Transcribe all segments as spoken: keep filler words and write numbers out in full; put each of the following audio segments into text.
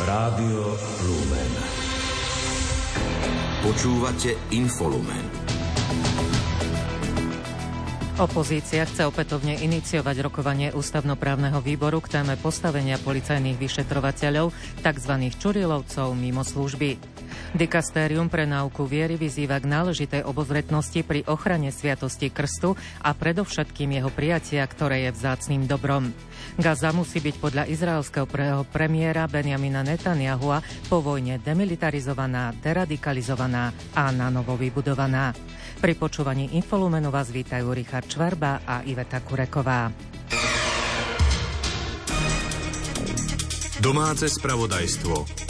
Rádio Lumen. Počúvate Infolumen. Opozícia chce opätovne iniciovať rokovanie ústavnoprávneho výboru k téme postavenia policajných vyšetrovateľov, tzv. Čurilovcov mimo služby. Dikastérium pre náuku viery vyzýva k náležitej obozretnosti pri ochrane sviatosti krstu a predovšetkým jeho prijatia, ktoré je vzácnym dobrom. Gaza musí byť podľa izraelského premiéra Benjamina Netanyahua po vojne demilitarizovaná, deradikalizovaná a nanovo vybudovaná. Pri počúvaní Infolumenu vás vítajú Richard Čvarba a Iveta Kureková. Domáce spravodajstvo.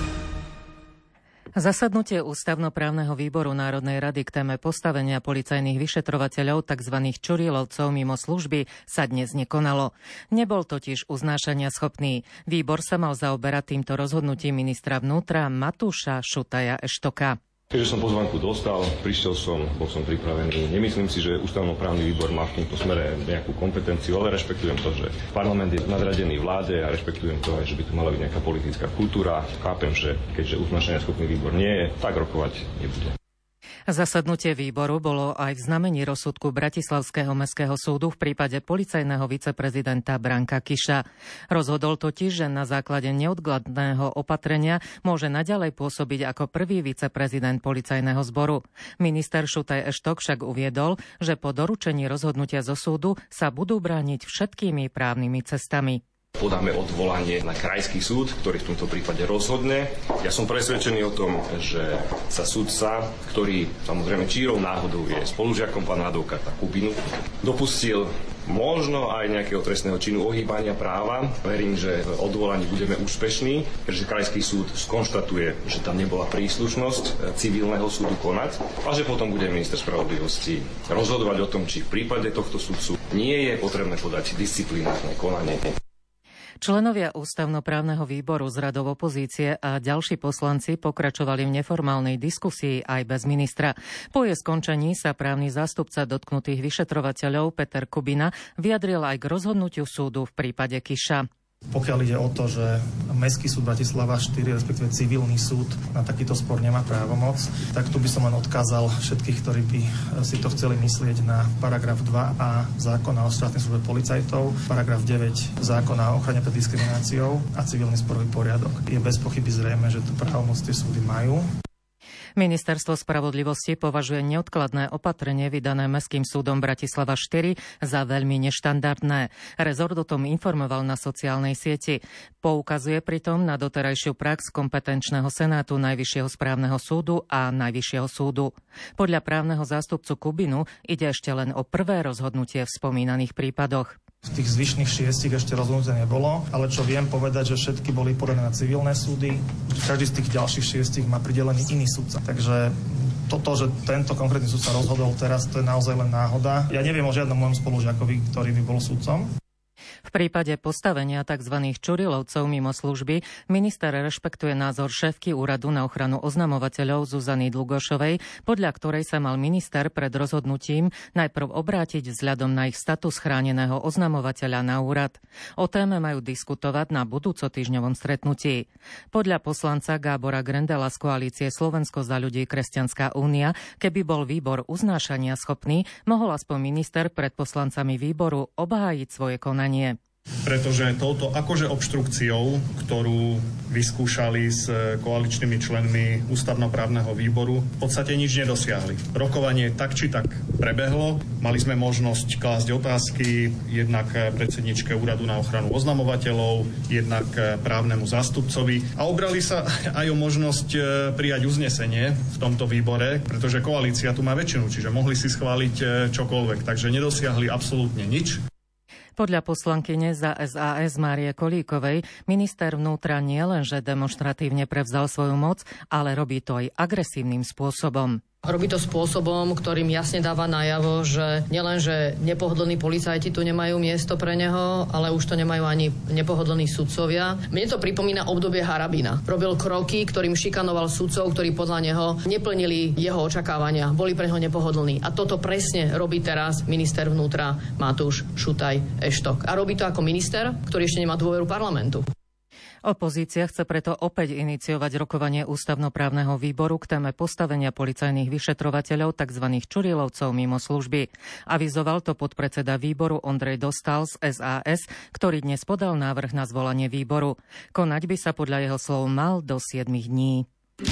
Zasadnutie ústavnoprávneho výboru Národnej rady k téme postavenia policajných vyšetrovateľov, tzv. Čurilovcov mimo služby, sa dnes nekonalo. Nebol totiž uznášania schopný. Výbor sa mal zaoberať týmto rozhodnutím ministra vnútra Matúša Šutaja Eštoka. Keďže som pozvánku dostal, prišiel som, bol som pripravený. Nemyslím si, že ústavnoprávny výbor má v tomto smere nejakú kompetenciu, ale rešpektujem to, že parlament je nadradený vláde a rešpektujem to aj, že by tu mala byť nejaká politická kultúra. Chápem, že keďže uznášania schopný výbor nie je, tak rokovať nebude. Zasadnutie výboru bolo aj v znamení rozsudku Bratislavského mestského súdu v prípade policajného viceprezidenta Branka Kiša. Rozhodol totiž, že na základe neodkladného opatrenia môže naďalej pôsobiť ako prvý viceprezident policajného zboru. Minister Šutaj Eštok však uviedol, že po doručení rozhodnutia zo súdu sa budú brániť všetkými právnymi cestami. Podáme odvolanie na krajský súd, ktorý v tomto prípade rozhodne. Ja som presvedčený o tom, že sa sudca, ktorý samozrejme čírou náhodou je spolužiakom pána advokáta Kubinu, dopustil možno aj nejakého trestného činu ohýbania práva. Verím, že v odvolaní budeme úspešní, keďže krajský súd skonštatuje, že tam nebola príslušnosť civilného súdu konať a že potom bude minister spravodlivosti rozhodovať o tom, či v prípade tohto sudcu nie je potrebné podať disciplinárne konanie. Členovia ústavnoprávneho výboru z radov opozície a ďalší poslanci pokračovali v neformálnej diskusii aj bez ministra. Po jej skončení sa právny zástupca dotknutých vyšetrovateľov Peter Kubina vyjadril aj k rozhodnutiu súdu v prípade Kiša. Pokiaľ ide o to, že Mestský súd Bratislava štyri, respektíve civilný súd na takýto spor nemá právomoc, tak tu by som len odkázal všetkých, ktorí by si to chceli myslieť, na paragraf dva a zákona o štátnej službe policajtov, paragraf deväť zákona o ochrane pred diskrimináciou a civilný sporový poriadok. Je bez pochyby zrejme, že tú právomoc tie súdy majú. Ministerstvo spravodlivosti považuje neodkladné opatrenie vydané Mestským súdom Bratislava štyri za veľmi neštandardné. Rezort o tom informoval na sociálnej sieti. Poukazuje pritom na doterajšiu prax kompetenčného senátu Najvyššieho správneho súdu a Najvyššieho súdu. Podľa právneho zástupcu Kubinu ide ešte len o prvé rozhodnutie v spomínaných prípadoch. V tých zvyšných šiestich ešte rozhodnutie nebolo, ale čo viem povedať, že všetky boli podané na civilné súdy. Každý z tých ďalších šiestich má pridelený iný sudca. Takže toto, že tento konkrétny sudca rozhodol teraz, to je naozaj len náhoda. Ja neviem o žiadnom mojom spolužiakovi, ktorý by bol sudcom. V prípade postavenia tzv. Čurilovcov mimo služby minister rešpektuje názor šéfky úradu na ochranu oznamovateľov Zuzany Dlugošovej, podľa ktorej sa mal minister pred rozhodnutím najprv obrátiť vzhľadom na ich status chráneného oznamovateľa na úrad. O téme majú diskutovať na budúcotýždňovom stretnutí. Podľa poslanca Gábora Grendela z koalície Slovensko za ľudí Kresťanská únia, keby bol výbor uznášania schopný, mohol aspoň minister pred poslancami výboru obhájiť svoje konanie. Pretože touto akože obštrukciou, ktorú vyskúšali s koaličnými členmi ústavnoprávneho výboru, v podstate nič nedosiahli. Rokovanie tak či tak prebehlo, mali sme možnosť klásť otázky jednak predsedničke úradu na ochranu oznamovateľov, jednak právnemu zástupcovi a obrali sa aj o možnosť prijať uznesenie v tomto výbore, pretože koalícia tu má väčšinu, čiže mohli si schváliť čokoľvek, takže nedosiahli absolútne nič. Podľa poslankyne za es a es Márie Kolíkovej minister vnútra nielenže demonštratívne prevzal svoju moc, ale robí to aj agresívnym spôsobom. Robí to spôsobom, ktorým jasne dáva najavo, že nielenže nepohodlní policajti tu nemajú miesto pre neho, ale už to nemajú ani nepohodlní sudcovia. Mne to pripomína obdobie Harabina. Robil kroky, ktorým šikanoval sudcov, ktorí podľa neho neplnili jeho očakávania, boli pre neho nepohodlní. A toto presne robí teraz minister vnútra Matúš Šutaj Eštok. A robí to ako minister, ktorý ešte nemá dôveru parlamentu. Opozícia chce preto opäť iniciovať rokovanie ústavnoprávneho výboru k téme postavenia policajných vyšetrovateľov tzv. Čurilovcov mimo služby. Avizoval to podpredseda výboru Ondrej Dostál z es a es, ktorý dnes podal návrh na zvolanie výboru. Konať by sa podľa jeho slov mal do siedmich dní.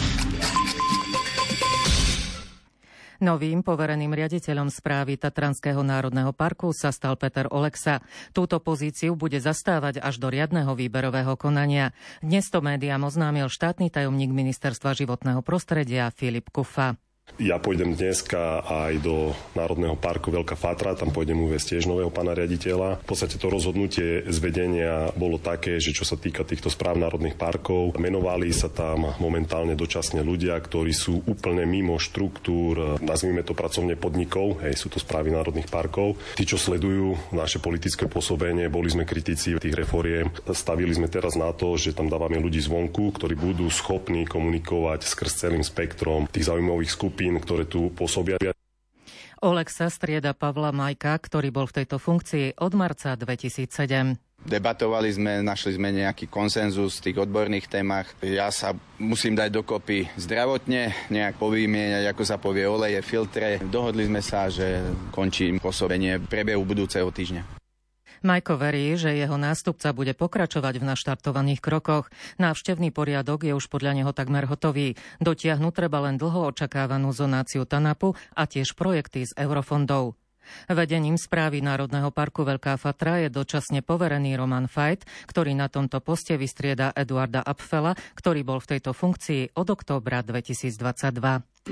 Novým povereným riaditeľom správy Tatranského národného parku sa stal Peter Oleksa. Túto pozíciu bude zastávať až do riadneho výberového konania. Dnes to médiám oznámil štátny tajomník Ministerstva životného prostredia Filip Kufa. Ja pôjdem dneska aj do Národného parku Veľká Fatra, tam pôjdem uviesť tiež nového pána riaditeľa. V podstate to rozhodnutie z vedenia bolo také, že čo sa týka týchto správ národných parkov, menovali sa tam momentálne dočasne ľudia, ktorí sú úplne mimo štruktúr, nazvime to pracovne podnikov, hej, sú to správy národných parkov. Tí, čo sledujú naše politické pôsobenie, boli sme kritici tých reforiem, stavili sme teraz na to, že tam dávame ľudí zvonku, ktorí budú schopní komunikovať skrz celým spektrom tých zaujímavých skupín, ktoré tu pôsobia. Oleksa strieda Pavla Majka, ktorý bol v tejto funkcii od marca dvetisícsedem. Debatovali sme, našli sme nejaký konsenzus v tých odborných témach. Ja sa musím dať dokopy zdravotne, nejak povymieňať, ako sa povie, oleje, filtre. Dohodli sme sa, že končí pôsobenie v priebehu budúceho týždňa. Majko verí, že jeho nástupca bude pokračovať v naštartovaných krokoch. Návštevný poriadok je už podľa neho takmer hotový. Dotiahnuť treba len dlho očakávanú zonáciu TANAPu a tiež projekty z eurofondov. Vedením správy Národného parku Veľká Fatra je dočasne poverený Roman Fajt, ktorý na tomto poste vystrieda Eduarda Apfela, ktorý bol v tejto funkcii od októbra dvetisícdvadsaťdva.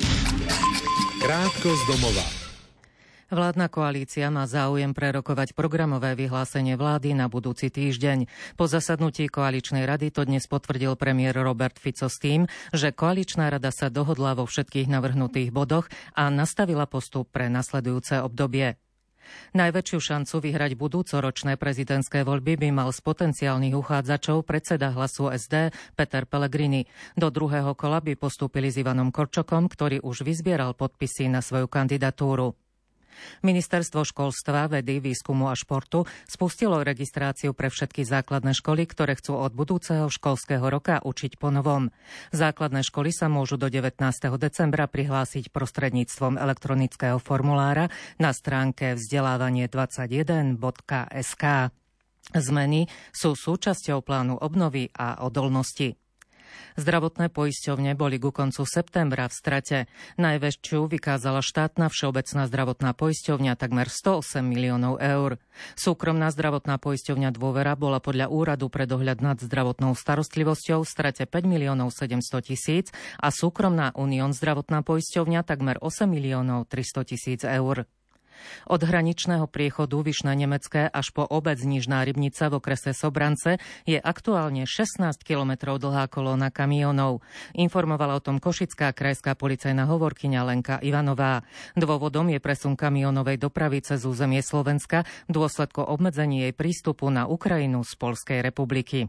Krátko z domova. Vládna koalícia má záujem prerokovať programové vyhlásenie vlády na budúci týždeň. Po zasadnutí koaličnej rady to dnes potvrdil premiér Robert Fico s tým, že koaličná rada sa dohodla vo všetkých navrhnutých bodoch a nastavila postup pre nasledujúce obdobie. Najväčšiu šancu vyhrať budúcoročné prezidentské voľby by mal z potenciálnych uchádzačov predseda Hlasu es dé Peter Pellegrini. Do druhého kola by postúpili s Ivanom Korčokom, ktorý už vyzbieral podpisy na svoju kandidatúru. Ministerstvo školstva, vedy, výskumu a športu spustilo registráciu pre všetky základné školy, ktoré chcú od budúceho školského roka učiť po novom. Základné školy sa môžu do devätnásteho decembra prihlásiť prostredníctvom elektronického formulára na stránke vzdelávanie dvadsaťjeden bodka es ká. Zmeny sú súčasťou plánu obnovy a odolnosti. Zdravotné poisťovne boli ku koncu septembra v strate. Najväčšiu vykázala štátna všeobecná zdravotná poisťovňa takmer sto osem miliónov eur. Súkromná zdravotná poisťovňa Dôvera bola podľa Úradu pre dohľad nad zdravotnou starostlivosťou v strate päť miliónov sedemsto tisíc a súkromná Unión zdravotná poisťovňa takmer osem miliónov tristo tisíc eur. Od hraničného priechodu Vyšné Nemecké až po obec Nižná Rybnica v okrese Sobrance je aktuálne šestnásť kilometrov dlhá kolóna kamionov. Informovala o tom košická krajská policajná hovorkyňa Lenka Ivanová. Dôvodom je presun kamionovej dopravy cez územie Slovenska v dôsledku obmedzení jej prístupu na Ukrajinu z Poľskej republiky.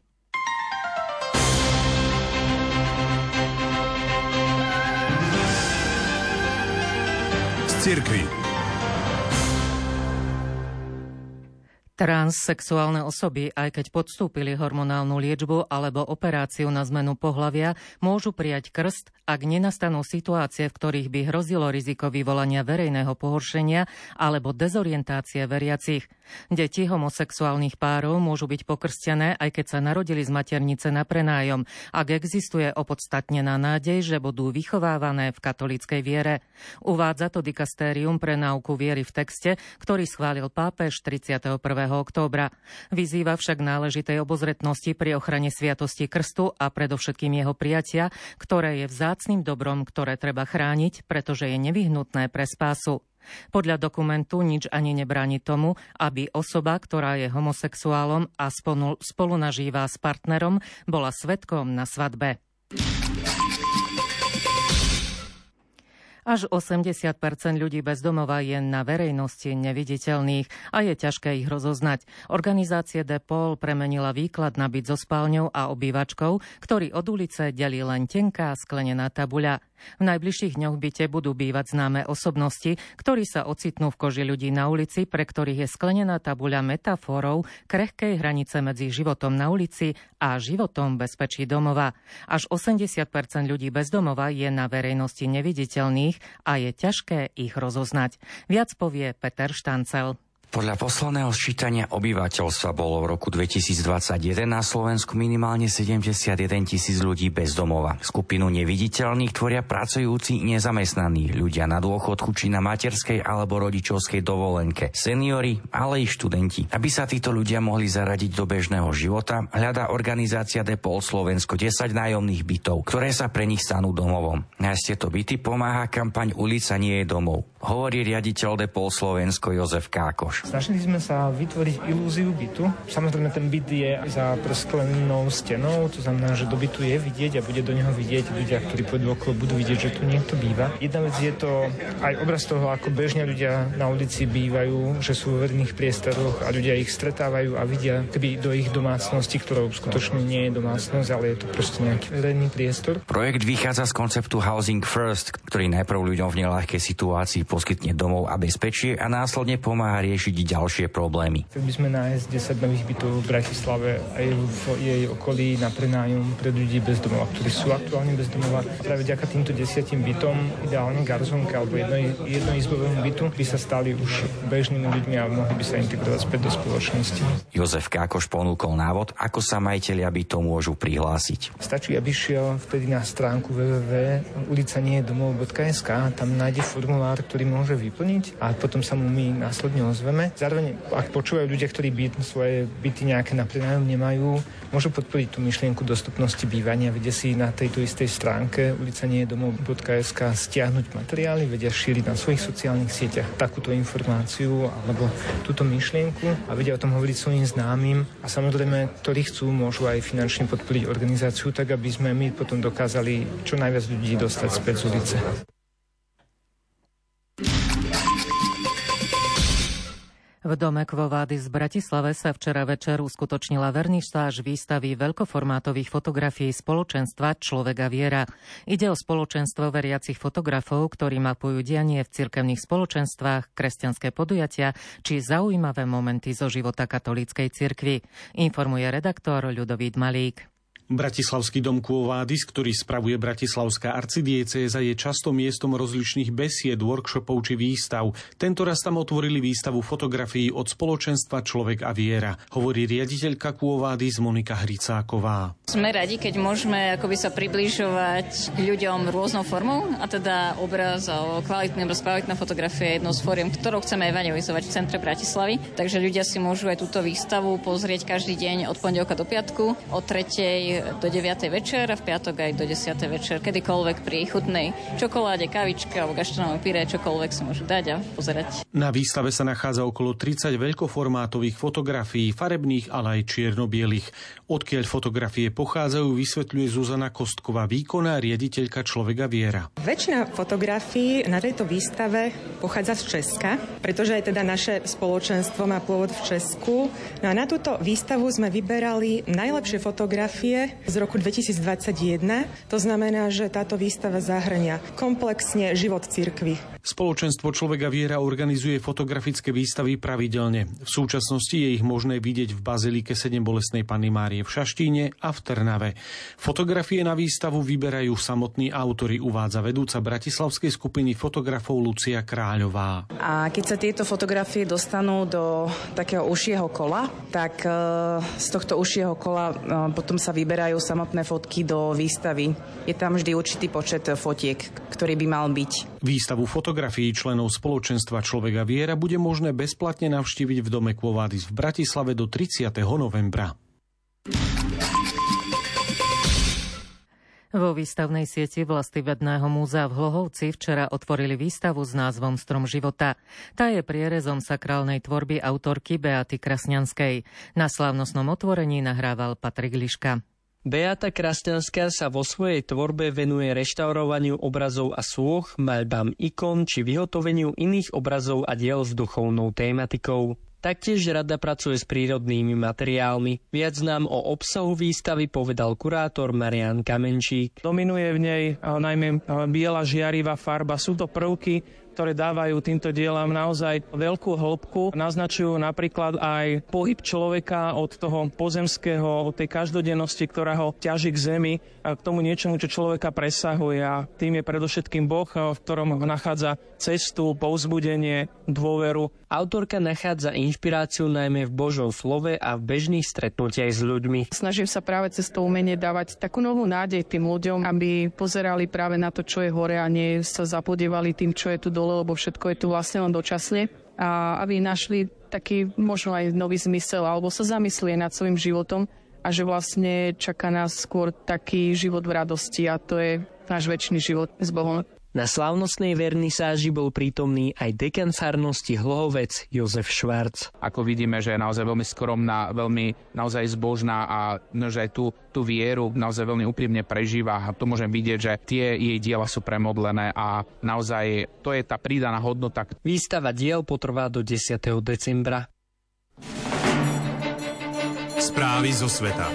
Z cirkvi. Transsexuálne osoby, aj keď podstúpili hormonálnu liečbu alebo operáciu na zmenu pohlavia, môžu prijať krst, ak nenastanú situácie, v ktorých by hrozilo riziko vyvolania verejného pohoršenia alebo dezorientácie veriacich. Deti homosexuálnych párov môžu byť pokrstené, aj keď sa narodili z maternice na prenájom, ak existuje opodstatnená nádej, že budú vychovávané v katolíckej viere. Uvádza to dikastérium pre náuku viery v texte, ktorý schválil pápež tridsiateho prvého októbra. Vyzýva však náležitej obozretnosti pri ochrane sviatosti krstu a predovšetkým jeho prijatia, ktoré je vzácnym dobrom, ktoré treba chrániť, pretože je nevyhnutné pre spásu. Podľa dokumentu nič ani nebráni tomu, aby osoba, ktorá je homosexuálom a spolu, spolu nažíva s partnerom, bola svedkom na svadbe. Až osemdesiat percent ľudí bez domova je na verejnosti neviditeľných a je ťažké ich rozoznať. Organizácia DePaul premenila výklad na byt so spálňou a obývačkou, ktorý od ulice delí len tenká sklenená tabuľa. V najbližších dňoch v byte budú bývať známe osobnosti, ktorí sa ocitnú v koži ľudí na ulici, pre ktorých je sklenená tabuľa metaforov krehkej hranice medzi životom na ulici a životom v bezpečí domova. Až osemdesiat percent ľudí bez domova je na verejnosti neviditeľných a je ťažké ich rozoznať. Viac povie Peter Štancel. Podľa posledného sčítania obyvateľstva bolo v roku dvetisícdvadsaťjeden na Slovensku minimálne sedemdesiatjeden tisíc ľudí bez domova. Skupinu neviditeľných tvoria pracujúci nezamestnaní, ľudia na dôchodku či na materskej alebo rodičovskej dovolenke, seniori, ale i študenti. Aby sa títo ľudia mohli zaradiť do bežného života, hľadá organizácia Depol Slovensko desať nájomných bytov, ktoré sa pre nich stanú domovom. Nájsť tieto byty pomáha kampaň Ulica nie je domov. Hovorí riaditeľ Depol Slovensko Jozef Kákoš. Snažili sme sa vytvoriť ilúziu bytu. Samozrejme, ten byt je za presklenou stenou, to znamená, že do bytu je vidieť a bude do neho vidieť ľudia, ktorí pôjdu okolo, budú vidieť, že tu niekto býva. Jedna vec je to aj obraz toho, ako bežne ľudia na ulici bývajú, že sú vo verejných priestoroch a ľudia ich stretávajú a vidia keby do ich domácnosti, ktorou skutočne nie je domácnosť, ale je to proste nejaký verejný priestor. Projekt vychádza z konceptu Housing First, ktorý najprv ľuďom v neľahkej situácii poskytne domov a bezpečie a následne pomáha riešiť ďalšie problémy. Chceli by sme nájsť desať nových bytov v Bratislave aj v jej okolí na prenájom pre ľudí bez domova, ktorí sú aktuálne bez domova. Práve vďaka týmto desiatim bytom, ideálne garzónka alebo jedno, jednoizbovému bytu, by sa stali už bežnými ľuďmi a mohli by sa integrovať späť do spoločnosti. Jozef Kákoš ponúkol návod, ako sa majitelia bytov môžu prihlásiť. Stačí, aby šiel vtedy na stránku w w w bodka ulica nie je domov bodka es ká, tam nájde formulár, ktorý môže vyplniť a potom sa mu my následne ozveme. Zároveň, ak počúvajú ľudia, ktorí byt, svoje byty nejaké na prenájom nemajú, môžu podporiť tú myšlienku dostupnosti bývania, vedia si na tejto istej stránke ulica nie je domov bodka es ká stiahnuť materiály, vedia šíriť na svojich sociálnych sieťach takúto informáciu alebo túto myšlienku a vedia o tom hovoriť svojim známym a samozrejme, ktorí chcú, môžu aj finančne podporiť organizáciu, tak aby sme my potom dokázali čo najviac ľudí dostať späť z ulice. V dome Quo Vadis v Bratislave sa včera večer uskutočnila verništáž výstavy veľkoformátových fotografií spoločenstva Človek a viera. Ide o spoločenstvo veriacich fotografov, ktorí mapujú dianie v cirkevných spoločenstvách, kresťanské podujatia či zaujímavé momenty zo života katolíckej cirkvi. Informuje redaktor Ľudovít Malík. Bratislavský dom Quo Vadis, ktorý spravuje bratislavská arcidiecéza, je často miestom rozličných besied, workshopov či výstav. Tento raz tam otvorili výstavu fotografií od spoločenstva Človek a viera, hovorí riaditeľka Quo Vadis Monika Hricáková. Sme radi, keď môžeme akoby sa približovať k ľuďom rôznou formou, a teda obraz a kvalitný obraz, kvalitná fotografia je jednou z fóriem, ktorou chceme evangelizovať v centre Bratislavy. Takže ľudia si môžu aj túto výstavu pozrieť každý deň od pondelka do piatku, od tretej do deviatej večer a v piatok aj do desiatej večer, kedykoľvek pri chutnej čokoláde, kavičke alebo gaštronovom pyré, čokoľvek sa môžu dať a pozerať. Na výstave sa nachádza okolo tridsať veľkoformátových fotografií, farebných, ale aj čierno-bielých. Odkiaľ fotografie pochádzajú, vysvetľuje Zuzana Kostková, výkonná riaditeľka Človek a viera. Väčšina fotografií na tejto výstave pochádza z Česka, pretože aj teda naše spoločenstvo má pôvod v Česku. No a na túto výstavu sme vyberali najlepšie fotografie z roku dvetisícdvadsaťjeden. To znamená, že táto výstava zahŕňa komplexne život cirkvi. Spoločenstvo Človek a viera organizuje fotografické výstavy pravidelne. V súčasnosti je ich možné vidieť v bazilike Sedembolestnej Panny Márie v Šaštíne a v Trnave. Fotografie na výstavu vyberajú samotní autori, uvádza vedúca bratislavskej skupiny fotografov Lucia Kráľová. A keď sa tieto fotografie dostanú do takého užšieho kola, tak z tohto užšieho kola potom sa vyberajú samotné fotky do výstavy. Je tam vždy určitý počet fotiek, ktorý by mal byť. Výstavu fotografií členov spoločenstva Človek a viera bude možné bezplatne navštíviť v dome Quo Vadis v Bratislave do tridsiateho novembra. Vo výstavnej sieti Vlastivedného múzea v Hlohovci včera otvorili výstavu s názvom Strom života. Tá je prierezom sakrálnej tvorby autorky Beaty Krasňanskej. Na slávnostnom otvorení nahrával Patrik Liška. Beata Krasňanská sa vo svojej tvorbe venuje reštaurovaniu obrazov a sôch, maľbám ikon či vyhotoveniu iných obrazov a diel s duchovnou tématikou. Taktiež rada pracuje s prírodnými materiálmi. Viac nám o obsahu výstavy povedal kurátor Marián Kamenčík. Dominuje v nej najmä biela žiarivá farba. Sú to prvky, ktoré dávajú týmto dielam naozaj veľkú hĺbku. Naznačujú napríklad aj pohyb človeka od toho pozemského, od tej každodennosti, ktorá ho ťaží k zemi, a k tomu niečomu, čo človeka presahuje. A tým je predovšetkým Boh, v ktorom nachádza cestu, povzbudenie, dôveru. Autorka nachádza inšpiráciu najmä v Božom slove a v bežných stretnutiach s ľuďmi. Snažím sa práve cez to umenie dávať takú novú nádej tým ľuďom, aby pozerali práve na to, čo je hore, a nie sa zapodievali tým, čo je tu dole, lebo všetko je tu vlastne len dočasne, a aby našli taký možno aj nový zmysel alebo sa zamyslie nad svojím životom a že vlastne čaká nás skôr taký život v radosti, a to je náš večný život s Bohom. Na slávnostnej vernisáži bol prítomný aj dekan farnosti Hlohovec Jozef Švarc. Ako vidíme, že je naozaj veľmi skromná, veľmi naozaj zbožná a že aj tú, tú vieru naozaj veľmi úprimne prežíva. A to môžem vidieť, že tie jej diela sú premodlené a naozaj to je tá pridaná hodnota. Výstava diel potrvá do desiateho decembra. Správy zo sveta.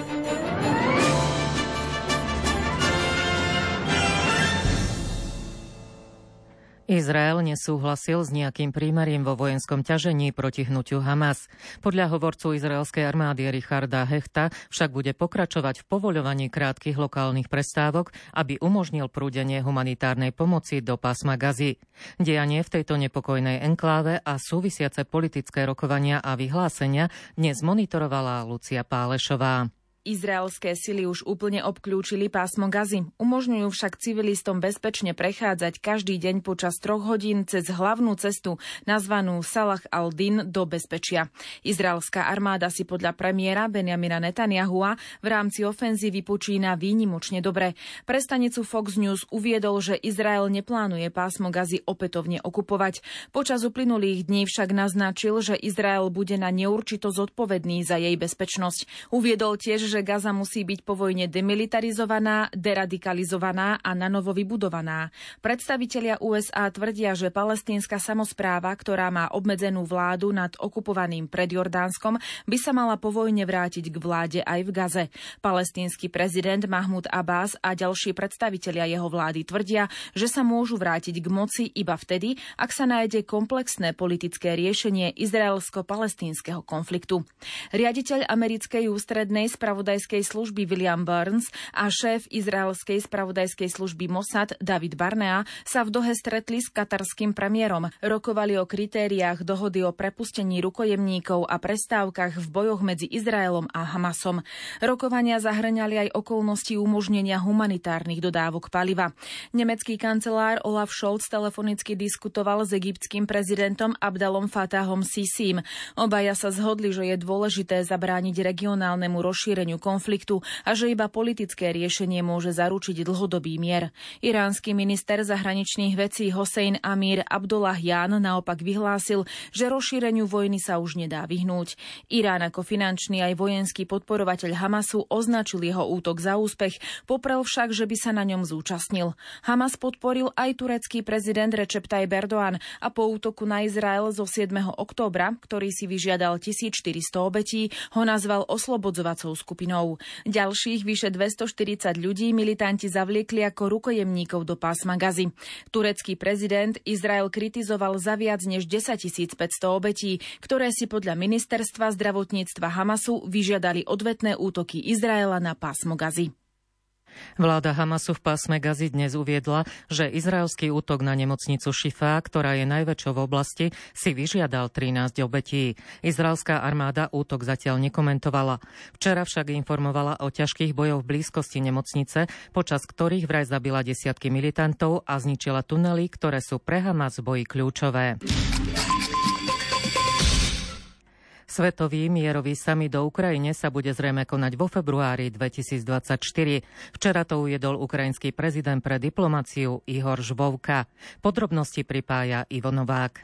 Izrael nesúhlasil s nejakým prímerím vo vojenskom ťažení proti hnutiu Hamas. Podľa hovorcu izraelskej armády Richarda Hechta však bude pokračovať v povoľovaní krátkych lokálnych prestávok, aby umožnil prúdenie humanitárnej pomoci do pásma Gazy. Dianie v tejto nepokojnej enkláve a súvisiace politické rokovania a vyhlásenia dnes monitorovala Lucia Pálešová. Izraelské sily už úplne obklúčili pásmo Gazy. Umožňujú však civilistom bezpečne prechádzať každý deň počas troch hodín cez hlavnú cestu nazvanú Salah al-Din do bezpečia. Izraelská armáda si podľa premiéra Benjamina Netanyahua v rámci ofenzívy počína výnimočne dobre. Pre stanicu Fox News uviedol, že Izrael neplánuje pásmo Gazy opätovne okupovať. Počas uplynulých dní však naznačil, že Izrael bude na neurčito zodpovedný za jej bezpečnosť. Uviedol tiež, že Gaza musí byť po vojne demilitarizovaná, deradikalizovaná a nanovo vybudovaná. Predstavitelia ú es á tvrdia, že palestínska samospráva, ktorá má obmedzenú vládu nad okupovaným Predjordánskom, by sa mala po vojne vrátiť k vláde aj v Gaze. Palestínsky prezident Mahmud Abbas a ďalší predstavitelia jeho vlády tvrdia, že sa môžu vrátiť k moci iba vtedy, ak sa nájde komplexné politické riešenie izraelsko-palestínskeho konfliktu. Riaditeľ americkej ústrednej spravodajskej spravodajskej služby William Burns a šéf izraelskej spravodajskej služby Mossad David Barnea sa v Dohe stretli s katarským premiérom. Rokovali o kritériách dohody o prepustení rukojemníkov a prestávkach v bojoch medzi Izraelom a Hamasom. Rokovania zahŕňali aj okolnosti umožnenia humanitárnych dodávok paliva. Nemecký kancelár Olaf Scholz telefonicky diskutoval s egyptským prezidentom Abdalom Fatahom Sisim. Obaja sa zhodli, že je dôležité zabrániť regionálnemu rozšíreniu konfliktu a že iba politické riešenie môže zaručiť dlhodobý mier. Iránsky minister zahraničných vecí Hossein Amir Abdollahian naopak vyhlásil, že rozšíreniu vojny sa už nedá vyhnúť. Irán ako finančný aj vojenský podporovateľ Hamasu označil jeho útok za úspech, poprel však, že by sa na ňom zúčastnil. Hamas podporil aj turecký prezident Recep Tayyip Erdoğan a po útoku na Izrael zo siedmeho októbra, ktorý si vyžiadal tisícštyristo obetí, ho nazval oslobodzovacou skupinou. Ďalších vyše dvestoštyridsať ľudí militanti zavliekli ako rukojemníkov do pásma Gazy. Turecký prezident Izrael kritizoval za viac než desaťtisícpäťsto obetí, ktoré si podľa ministerstva zdravotníctva Hamasu vyžiadali odvetné útoky Izraela na pásmo Gazy. Vláda Hamasu v pásme Gazy dnes uviedla, že izraelský útok na nemocnicu Šifa, ktorá je najväčšou v oblasti, si vyžiadal trinásť obetí. Izraelská armáda útok zatiaľ nekomentovala. Včera však informovala o ťažkých bojoch v blízkosti nemocnice, počas ktorých vraj zabila desiatky militantov a zničila tunely, ktoré sú pre Hamas v boji kľúčové. Svetový mierový summit do Ukrajine sa bude zrejme konať vo februári dvetisícdvadsaťštyri. Včera to uviedol ukrajinský prezident pre diplomáciu Ihor Žvovka. Podrobnosti pripája Ivo Novák.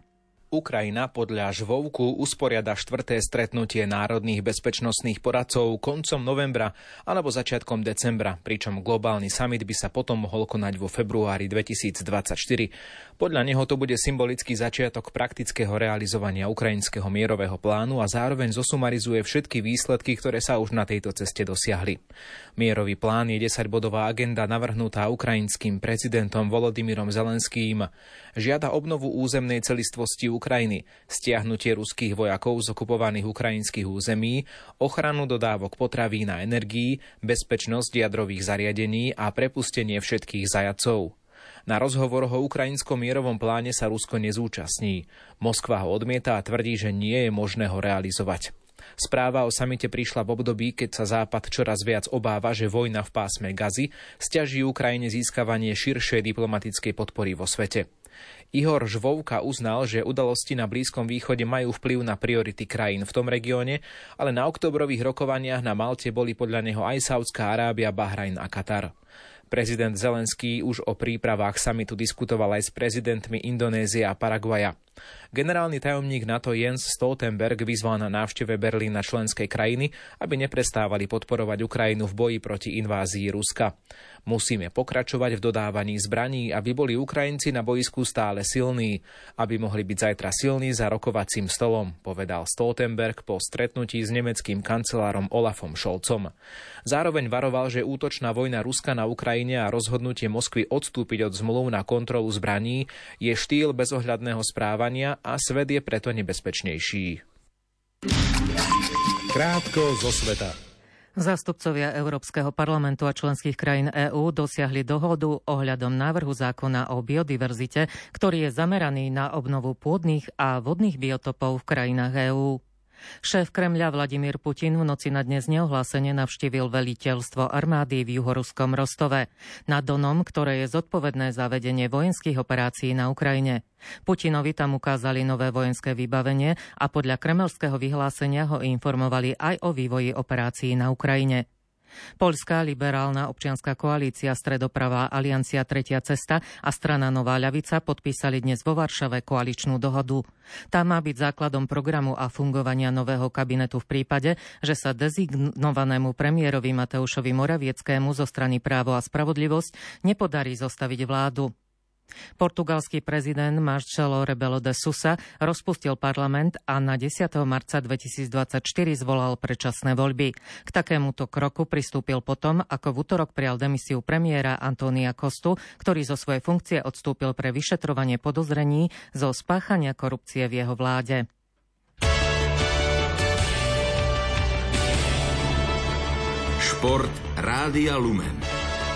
Ukrajina podľa Žvovku usporiada štvrté stretnutie národných bezpečnostných poradcov koncom novembra alebo začiatkom decembra, pričom globálny summit by sa potom mohol konať vo februári dvetisícdvadsaťštyri. Podľa neho to bude symbolický začiatok praktického realizovania ukrajinského mierového plánu a zároveň zosumarizuje všetky výsledky, ktoré sa už na tejto ceste dosiahli. Mierový plán je desaťbodová agenda navrhnutá ukrajinským prezidentom Volodymyrom Zelenským. Žiada obnovu územnej celistvosti Ukrajiny, stiahnutie ruských vojakov z okupovaných ukrajinských území, ochranu dodávok potravín a energií, bezpečnosť jadrových zariadení a prepustenie všetkých zajatcov. Na rozhovoroch o ukrajinskom mierovom pláne sa Rusko nezúčastní. Moskva ho odmieta a tvrdí, že nie je možné ho realizovať. Správa o samite prišla v období, keď sa Západ čoraz viac obáva, že vojna v pásme Gazy sťaží Ukrajine získavanie širšej diplomatickej podpory vo svete. Ihor Žvovka uznal, že udalosti na Blízkom východe majú vplyv na priority krajín v tom regióne, ale na októbrových rokovaniach na Malte boli podľa neho aj Saudská Arábia, Bahrajn a Katar. Prezident Zelenský už o prípravách samitu diskutoval aj s prezidentmi Indonézie a Paraguaja. Generálny tajomník NATO Jens Stoltenberg vyzval na návšteve Berlína členské krajiny, aby neprestávali podporovať Ukrajinu v boji proti invázii Ruska. Musíme pokračovať v dodávaní zbraní, aby boli Ukrajinci na boisku stále silní, aby mohli byť zajtra silní za rokovacím stolom, povedal Stoltenberg po stretnutí s nemeckým kancelárom Olafom Scholzom. Zároveň varoval, že útočná vojna Ruska na Ukrajine a rozhodnutie Moskvy odstúpiť od zmluv na kontrolu zbraní je štýl bezohľadného správania a svet je preto nebezpečnejší. Krátko zo sveta. Zástupcovia Európskeho parlamentu a členských krajín EÚ dosiahli dohodu ohľadom návrhu zákona o biodiverzite, ktorý je zameraný na obnovu pôdnych a vodných biotopov v krajinách EÚ. Šéf Kremľa Vladimír Putin v noci na dnes neohlásene navštívil veliteľstvo armády v juhoruskom Rostove nad Donom, ktoré je zodpovedné za vedenie vojenských operácií na Ukrajine. Putinovi tam ukázali nové vojenské vybavenie a podľa kremelského vyhlásenia ho informovali aj o vývoji operácií na Ukrajine. Poľská liberálna občianska koalícia Stredopravá aliancia Tretia cesta a strana Nová ľavica podpísali dnes vo Varšave koaličnú dohodu. Tá má byť základom programu a fungovania nového kabinetu v prípade, že sa dezignovanému premiérovi Mateušovi Morawieckému zo strany Právo a spravodlivosť nepodarí zostaviť vládu. Portugalský prezident Marcelo Rebelo de Sousa rozpustil parlament a na desiateho marca dvetisícdvadsaťštyri zvolal predčasné voľby. K takémuto kroku pristúpil potom, ako v utorok prijal demisiu premiéra Antónia Costu, ktorý zo svojej funkcie odstúpil pre vyšetrovanie podozrení zo spáchania korupcie v jeho vláde. Šport Rádia Lumen.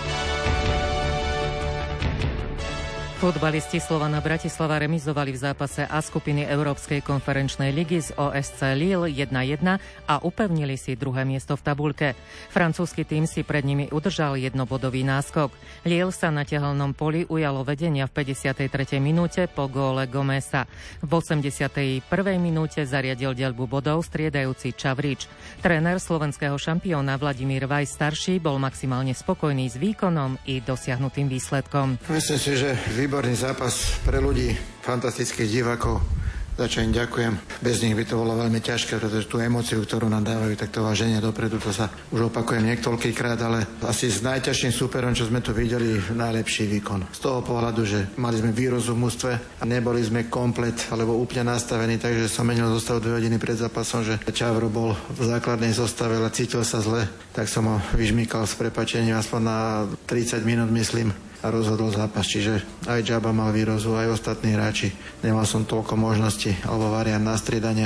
Futbalisti Slovana Bratislava remizovali v zápase A skupiny Európskej konferenčnej ligy z ó es cé Lille jedna jedna a upevnili si druhé miesto v tabuľke. Francúzsky tým si pred nimi udržal jednobodový náskok. Lille sa na tehelnom poli ujalo vedenia v päťdesiatej tretej minúte po góle Gomesa. V osemdesiatej prvej minúte zariadil deľbu bodov striedajúci Čavrič. Tréner slovenského šampióna Vladimír Vaj starší bol maximálne spokojný s výkonom i dosiahnutým výsledkom. Myslím si, že výborný zápas pre ľudí, fantastických divákov. Za čo im ďakujem. Bez nich by to bolo veľmi ťažké, pretože tú emóciu, ktorú nám dávajú, tak to váženie dopredu, to sa už opakujem niekoľkýkrát, ale asi s najťažším súperom, čo sme tu videli, najlepší výkon. Z toho pohľadu, že mali sme výrozu v mústve a neboli sme komplet alebo úplne nastavení, takže som menil zostavu dve hodiny pred zápasom, že Čavro bol v základnej zostave, ale cítil sa zle, tak som ho vyžmýkal s prepáčením aspoň na tridsať minút, myslím, a rozhodol zápas. Čiže aj Džaba mal výrozu, aj ostatní hráči. Nemal som toľko možností alebo variant na striedania.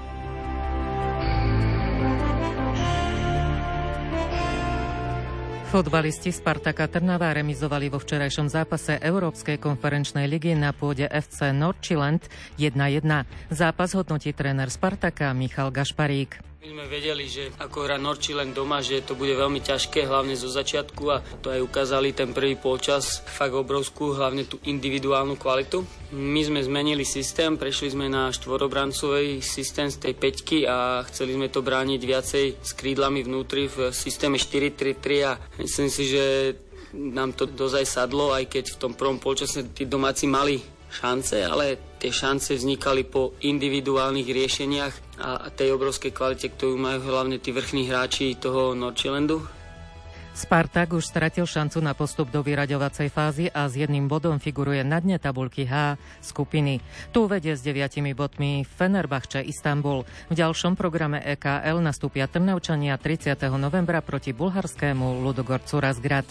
Futbalisti Spartaka Trnava remizovali vo včerajšom zápase Európskej konferenčnej ligy na pôde ef cé Nordsjælland jedna jedna. Zápas hodnotí tréner Spartaka Michal Gašparík. My sme vedeli, že ako hrá Nordsjælland doma, že to bude veľmi ťažké, hlavne zo začiatku a to aj ukázali ten prvý polčas, fakt obrovskú, hlavne tú individuálnu kvalitu. My sme zmenili systém, prešli sme na štvorobrancový systém z tej päťky a chceli sme to brániť viacej s krídlami vnútri v systéme štyri tri tri a myslím si, že nám to dozaj sadlo, aj keď v tom prvom polčase tí domáci mali šance, ale tie šance vznikali po individuálnych riešeniach a tej obrovskej kvalite, ktorú majú hlavne tí vrchní hráči toho Nordsjællandu. Spartak už stratil šancu na postup do vyraďovacej fázy a s jedným bodom figuruje na dne tabuľky H skupiny. Tu vedie s deviatimi bodmi Fenerbahče Istanbul. V ďalšom programe é ká el nastúpia Trnavčania tridsiateho novembra proti bulharskému Ludogorcu Razgrad.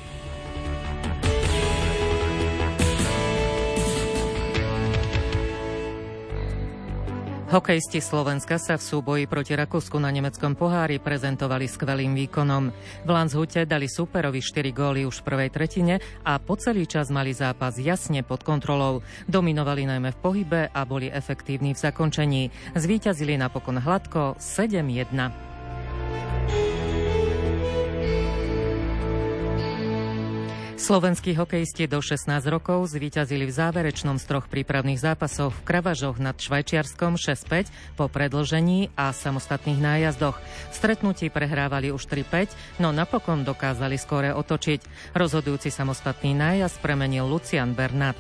Hokejisti Slovenska sa v súboji proti Rakúsku na nemeckom pohári prezentovali skvelým výkonom. V Landshute dali súperovi štyri góly už v prvej tretine a po celý čas mali zápas jasne pod kontrolou. Dominovali najmä v pohybe a boli efektívni v zakončení. Zvíťazili napokon hladko sedem jedna. Slovenskí hokejisti do šestnásť rokov zvíťazili v záverečnom z troch prípravných zápasov v Kravažoch nad Švajčiarskom šesť päť po predĺžení a samostatných nájazdoch. V stretnutí prehrávali už tri päť, no napokon dokázali skóre otočiť. Rozhodujúci samostatný nájazd premenil Lucian Bernat.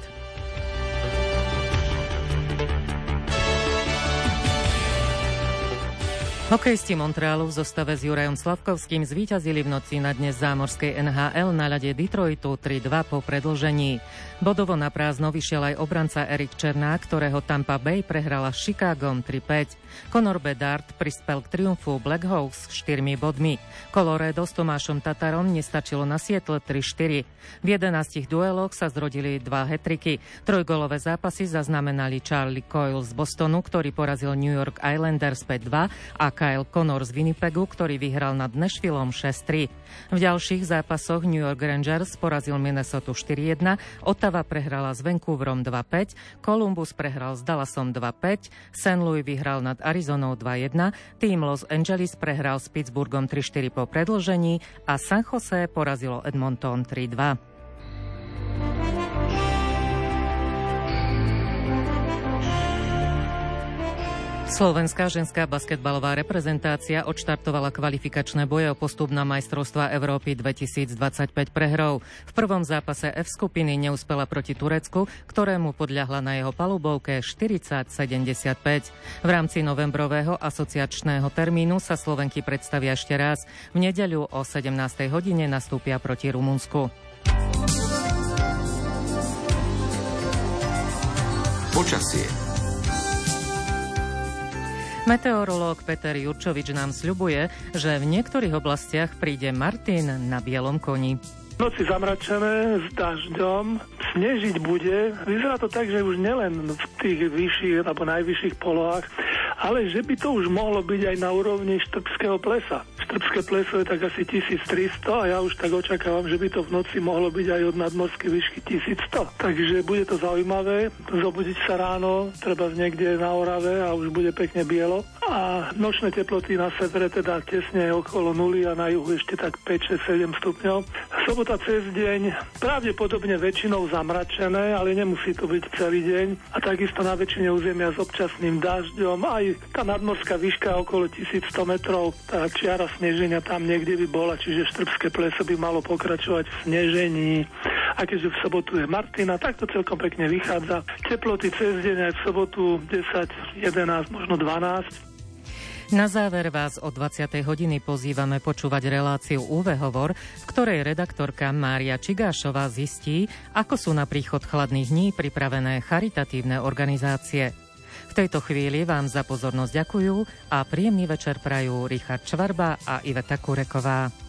Hokejisti Montrealu v zostave s Jurajom Slavkovským zvíťazili v noci na dnes zámorskej en há el na ľade Detroitu tri dva po predĺžení. Bodovo na prázdno vyšiel aj obranca Erik Černák, ktorého Tampa Bay prehrala s Chicagom tri päť. Connor Bedard prispel k triumfu Blackhawks štyrmi bodmi. Colorado s Tomášom Tatarom nestačilo na Seattle tri štyri. V jedenástich dueloch sa zrodili dva hat-tricky. Trojgolové zápasy zaznamenali Charlie Coyle z Bostonu, ktorý porazil New York Islanders päť dva, a Kyle Connor z Winnipegu, ktorý vyhral nad Nashvillom šesť tri. V ďalších zápasoch New York Rangers porazil Minnesota štyri jedna, Ottawa prehrala s Vancouverom dva päť, Columbus prehral s Dallasom dva päť, Saint Louis vyhral nad Arizonou dva jedna, tým Los Angeles prehral s Pittsburghom tri štyri po predĺžení a San Jose porazilo Edmonton tri dva. Slovenská ženská basketbalová reprezentácia odštartovala kvalifikačné boje o postup na majstrovstvá Európy dvetisícdvadsaťpäť prehrou. V prvom zápase F skupiny neúspela proti Turecku, ktorému podľahla na jeho palubovke štyridsať sedemdesiatpäť. V rámci novembrového asociačného termínu sa Slovenky predstavia ešte raz. V nedeľu o sedemnástej hodine nastúpia proti Rumunsku. Počasie. Meteorológ Peter Jurčovič nám sľubuje, že v niektorých oblastiach príde Martin na bielom koni. Noci zamračené s dažďom, snežiť bude. Vyzerá to tak, že už nielen v tých vyšších alebo najvyšších polohách, ale že by to už mohlo byť aj na úrovni Štrbského plesa. Štrbské pleso je tak asi tisíctristo a ja už tak očakávam, že by to v noci mohlo byť aj od nadmorskej výšky tisícsto. Takže bude to zaujímavé, zobudiť sa ráno, treba niekde na Orave a už bude pekne bielo. A nočné teploty na severe teda tesne okolo nuly a na juhu ešte tak päť šesť sedem stupňov. Sobota cez deň pravdepodobne väčšinou zamračené, ale nemusí to byť celý deň. A takisto na väčšine územia s občasným dažďom. Aj tá nadmorská výška okolo tisícsto metrov, tá čiara sneženia tam niekde by bola, čiže Štrbské pleso by malo pokračovať v snežení. A keďže v sobotu je Martina, tak to celkom pekne vychádza. Teploty cez deň aj v sobotu desať, jedenásť, možno dvanásť. Na záver vás o dvadsiatej hodiny pozývame počúvať reláciu ú vé Hovor, v ktorej redaktorka Mária Čigášová zistí, ako sú na príchod chladných dní pripravené charitatívne organizácie. V tejto chvíli vám za pozornosť ďakujú a príjemný večer prajú Richard Čvarba a Iveta Kureková.